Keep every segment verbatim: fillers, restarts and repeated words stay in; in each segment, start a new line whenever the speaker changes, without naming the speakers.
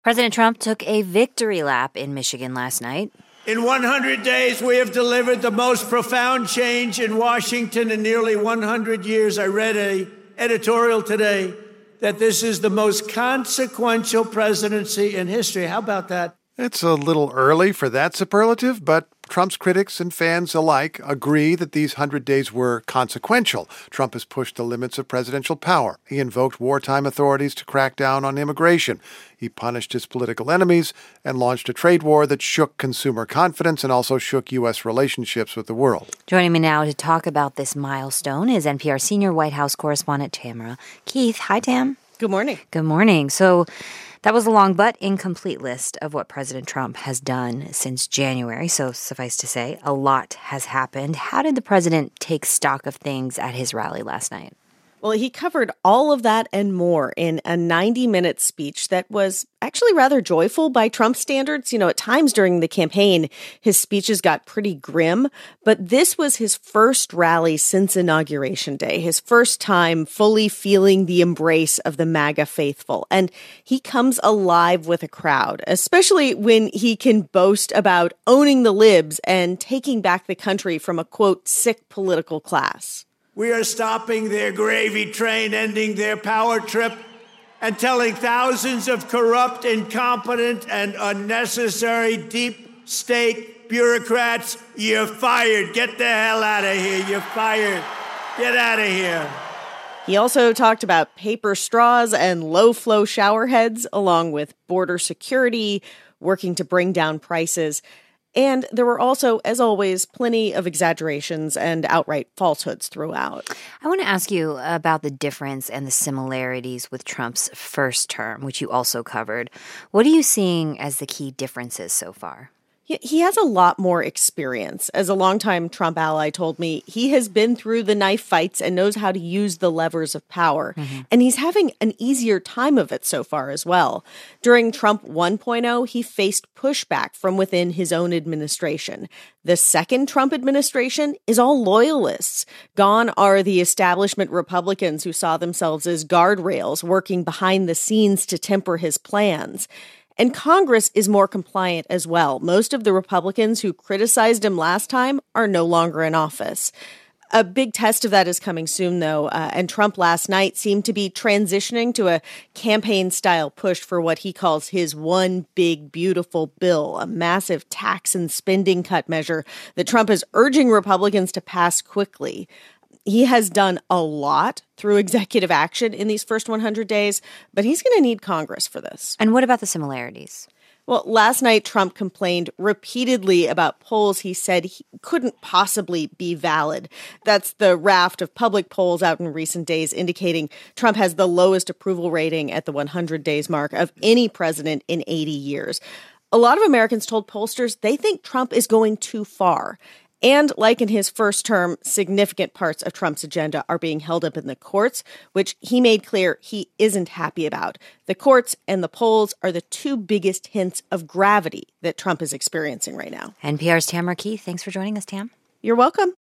President Trump took a victory lap in Michigan last night.
In one hundred days, we have delivered the most profound change in Washington in nearly one hundred years. I read an editorial today that this is the most consequential presidency in history. How about that?
It's a little early for that superlative, but Trump's critics and fans alike agree that these hundred days were consequential. Trump has pushed the limits of presidential power. He invoked wartime authorities to crack down on immigration. He punished his political enemies and launched a trade war that shook consumer confidence and also shook U S relationships with the world.
Joining me now to talk about this milestone is N P R senior White House correspondent Tamara Keith. Hi, Tam.
Good morning.
Good morning. So that was a long but incomplete list of what President Trump has done since January. So suffice to say, a lot has happened. How did the president take stock of things at his rally last night?
Well, he covered all of that and more in a ninety-minute speech that was actually rather joyful by Trump standards. You know, at times during the campaign, his speeches got pretty grim, but this was his first rally since Inauguration Day, his first time fully feeling the embrace of the MAGA faithful. And he comes alive with a crowd, especially when he can boast about owning the libs and taking back the country from a, quote, sick political class.
We are stopping their gravy train, ending their power trip, and telling thousands of corrupt, incompetent, and unnecessary deep state bureaucrats, you're fired. Get the hell out of here. You're fired. Get out of here.
He also talked about paper straws and low-flow shower heads, along with border security, working to bring down prices. And there were also, as always, plenty of exaggerations and outright falsehoods throughout.
I want to ask you about the difference and the similarities with Trump's first term, which you also covered. What are you seeing as the key differences so far?
He has a lot more experience. As a longtime Trump ally told me, he has been through the knife fights and knows how to use the levers of power. Mm-hmm. And he's having an easier time of it so far as well. During Trump one point oh, he faced pushback from within his own administration. The second Trump administration is all loyalists. Gone are the establishment Republicans who saw themselves as guardrails working behind the scenes to temper his plans. And Congress is more compliant as well. Most of the Republicans who criticized him last time are no longer in office. A big test of that is coming soon, though, uh, and Trump last night seemed to be transitioning to a campaign-style push for what he calls his one big, beautiful bill, a massive tax and spending cut measure that Trump is urging Republicans to pass quickly. He has done a lot through executive action in these first one hundred days, but he's going to need Congress for this.
And what about the similarities?
Well, last night, Trump complained repeatedly about polls he said he couldn't possibly be valid. That's the raft of public polls out in recent days indicating Trump has the lowest approval rating at the one hundred days mark of any president in eighty years. A lot of Americans told pollsters they think Trump is going too far. And like in his first term, significant parts of Trump's agenda are being held up in the courts, which he made clear he isn't happy about. The courts and the polls are the two biggest hints of gravity that Trump is experiencing right now.
N P R's Tamara Keith, thanks for joining us, Tam.
You're welcome.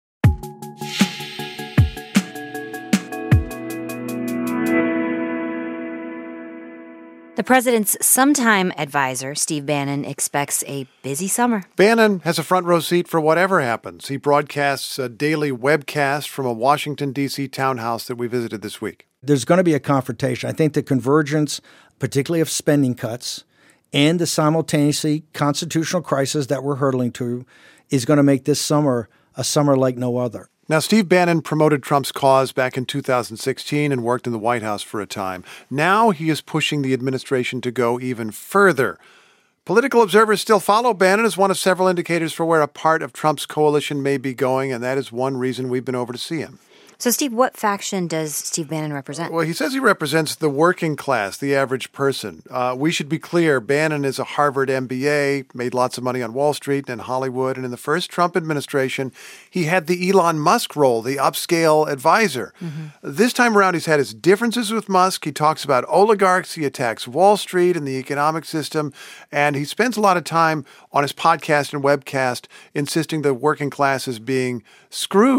The president's sometime advisor, Steve Bannon, expects a busy summer.
Bannon has a front row seat for whatever happens. He broadcasts a daily webcast from a Washington, D C townhouse that we visited this week.
There's going to be a confrontation. I think the convergence, particularly of spending cuts, and the simultaneously constitutional crisis that we're hurtling to is going to make this summer a summer like no other.
Now, Steve Bannon promoted Trump's cause back in two thousand sixteen and worked in the White House for a time. Now he is pushing the administration to go even further. Political observers still follow Bannon as one of several indicators for where a part of Trump's coalition may be going, and that is one reason we've been over to see him.
So, Steve, what faction does Steve Bannon represent?
Well, he says he represents the working class, the average person. Uh, we should be clear, Bannon is a Harvard M B A, made lots of money on Wall Street and Hollywood, and in the first Trump administration, he had the Elon Musk role, the upscale advisor. Mm-hmm. This time around, he's had his differences with Musk. He talks about oligarchs, he attacks Wall Street and the economic system, and he spends a lot of time on his podcast and webcast insisting the working class is being screwed.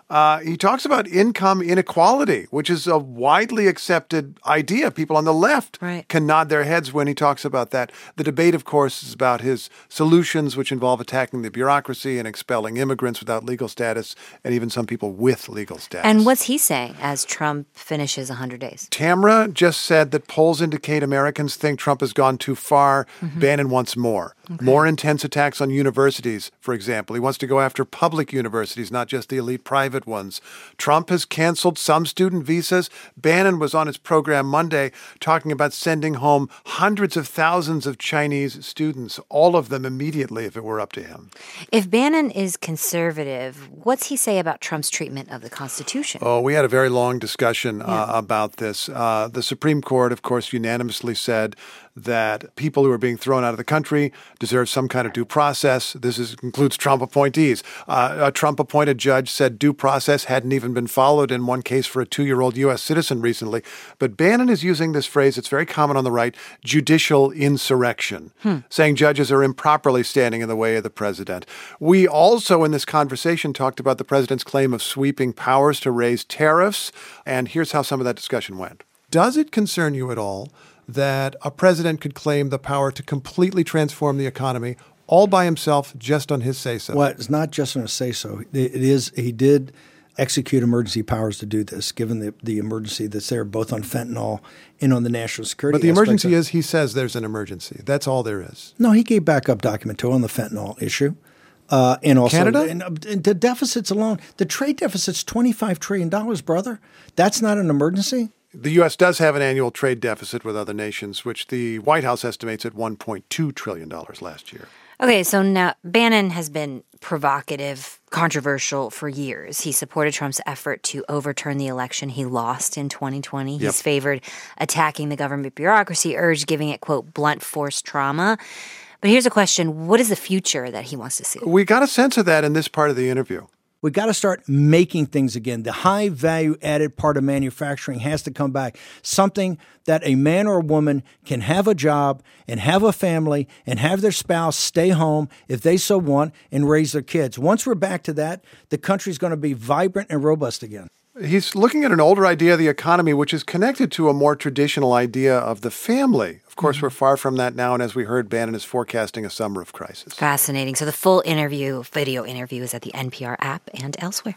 Uh, he talks about income inequality, which is a widely accepted idea. People on the left
right.
can nod their heads when he talks about that. The debate, of course, is about his solutions, which involve attacking the bureaucracy and expelling immigrants without legal status, and even some people with legal status.
And what's he saying as Trump finishes one hundred days?
Tamra just said that polls indicate Americans think Trump has gone too far. Mm-hmm. Bannon wants more. Okay. More intense attacks on universities, for example. He wants to go after public universities, not just the elite private ones. Trump has canceled some student visas. Bannon was on his program Monday talking about sending home hundreds of thousands of Chinese students, all of them immediately if it were up to him.
If Bannon is conservative, what's he say about Trump's treatment of the Constitution?
Oh, we had a very long discussion uh, yeah. about this. Uh, the Supreme Court, of course, unanimously said that people who are being thrown out of the country deserve some kind of due process. This is, includes Trump appointees. Uh, a Trump-appointed judge said due process hadn't even been followed in one case for a two-year-old U S citizen recently. But Bannon is using this phrase, it's very common on the right, judicial insurrection, hmm. saying judges are improperly standing in the way of the president. We also, in this conversation, talked about the president's claim of sweeping powers to raise tariffs, and here's how some of that discussion went. Does it concern you at all that a president could claim the power to completely transform the economy all by himself, just on his say-so?
Well, it's not just on his say-so. It is, he did execute emergency powers to do this, given the, the emergency that's there, both on fentanyl and on the national security.
But the
aspects
emergency
of,
is, he says there's an emergency. That's all there is.
No, he gave backup document too on the fentanyl issue. Uh, and also,
Canada?
And, and the deficits alone, the trade deficit's twenty-five trillion dollars, brother. That's not an emergency?
The U S does have an annual trade deficit with other nations, which the White House estimates at one point two trillion dollars last year.
Okay, so now Bannon has been provocative, controversial for years. He supported Trump's effort to overturn the election he lost in twenty twenty. He's
yep.
favored attacking the government bureaucracy, urged giving it, quote, blunt force trauma. But here's a question. What is the future that he wants to see?
We got a sense of that in this part of the interview.
We got to start making things again. The high value added part of manufacturing has to come back. Something that a man or a woman can have a job and have a family and have their spouse stay home if they so want and raise their kids. Once we're back to that, the country's going to be vibrant and robust again.
He's looking at an older idea of the economy, which is connected to a more traditional idea of the family. Of course, mm-hmm. we're far from that now, and as we heard, Bannon is forecasting a summer of crisis.
Fascinating. So the full interview, video interview, is at the N P R app and elsewhere.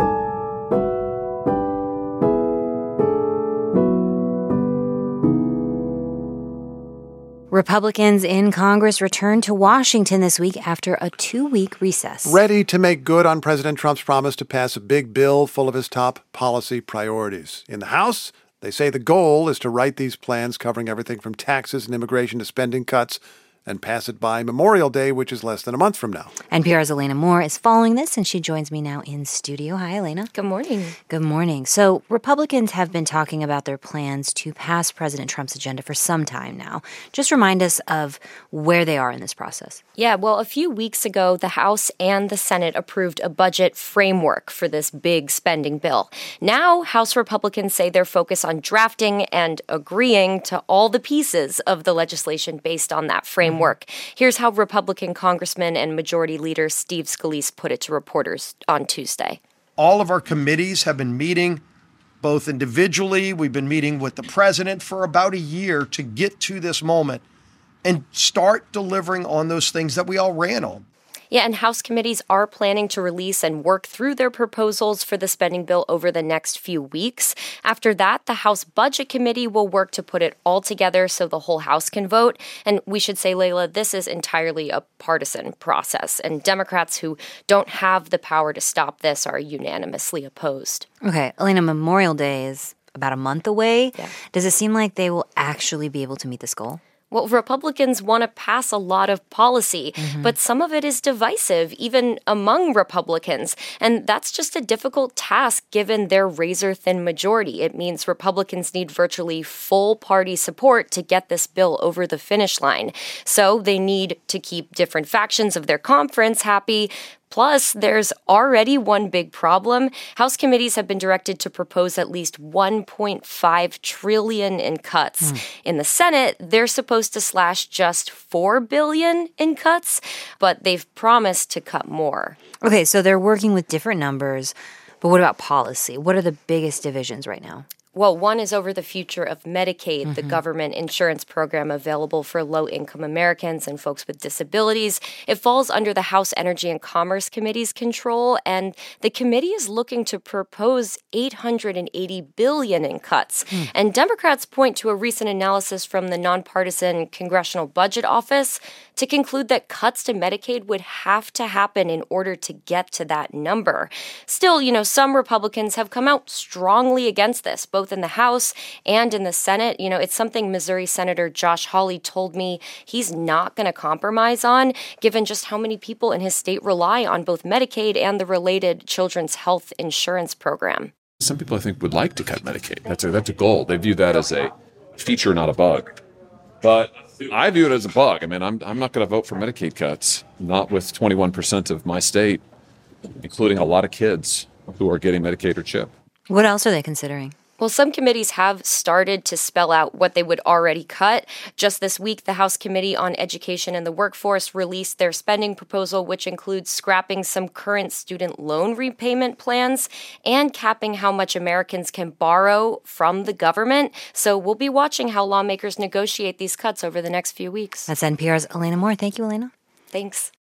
Republicans in Congress returned to Washington this week after a two-week recess.
Ready to make good on President Trump's promise to pass a big bill full of his top policy priorities. In the House, they say the goal is to write these plans covering everything from taxes and immigration to spending cuts and pass it by Memorial Day, which is less than a month from now.
N P R's Elena Moore is following this, and she joins me now in studio. Hi, Elena.
Good morning.
Good morning. So Republicans have been talking about their plans to pass President Trump's agenda for some time now. Just remind us of where they are in this process.
Yeah, well, a few weeks ago, the House and the Senate approved a budget framework for this big spending bill. Now, House Republicans say they're focused on drafting and agreeing to all the pieces of the legislation based on that framework. Work. Here's how Republican Congressman and Majority Leader Steve Scalise put it to reporters on Tuesday.
All of our committees have been meeting, both individually. We've been meeting with the president for about a year to get to this moment and start delivering on those things that we all ran on.
Yeah, and House committees are planning to release and work through their proposals for the spending bill over the next few weeks. After that, the House Budget Committee will work to put it all together so the whole House can vote. And we should say, Layla, this is entirely a partisan process, and Democrats who don't have the power to stop this are unanimously opposed.
Okay, Elena, Memorial Day is about a month away.
Yeah.
Does it seem like they will actually be able to meet this goal?
Well, Republicans want to pass a lot of policy, mm-hmm. but some of it is divisive, even among Republicans. And that's just a difficult task given their razor-thin majority. It means Republicans need virtually full party support to get this bill over the finish line. So they need to keep different factions of their conference happy. Plus, there's already one big problem. House committees have been directed to propose at least one point five trillion dollars in cuts. Mm. In the Senate, they're supposed to slash just four billion dollars in cuts, but they've promised to cut more.
Okay, so they're working with different numbers. But what about policy? What are the biggest divisions right now?
Well, one is over the future of Medicaid,
Mm-hmm.
the government insurance program available for low-income Americans and folks with disabilities. It falls under the House Energy and Commerce Committee's control, and the committee is looking to propose eight hundred eighty billion dollars in cuts. Mm. And Democrats point to a recent analysis from the nonpartisan Congressional Budget Office to conclude that cuts to Medicaid would have to happen in order to get to that number. Still, you know, some Republicans have come out strongly against this, both both in the House and in the Senate. You know, it's something Missouri Senator Josh Hawley told me he's not going to compromise on, given just how many people in his state rely on both Medicaid and the related children's health insurance program.
Some people, I think, would like to cut Medicaid. That's a, that's a goal. They view that as a feature, not a bug. But I view it as a bug. I mean, I'm I'm not going to vote for Medicaid cuts, not with twenty-one percent of my state, including a lot of kids who are getting Medicaid or CHIP.
What else are they considering?
Well, some committees have started to spell out what they would already cut. Just this week, the House Committee on Education and the Workforce released their spending proposal, which includes scrapping some current student loan repayment plans and capping how much Americans can borrow from the government. So we'll be watching how lawmakers negotiate these cuts over the next few weeks.
That's N P R's Elena Moore. Thank you, Elena.
Thanks.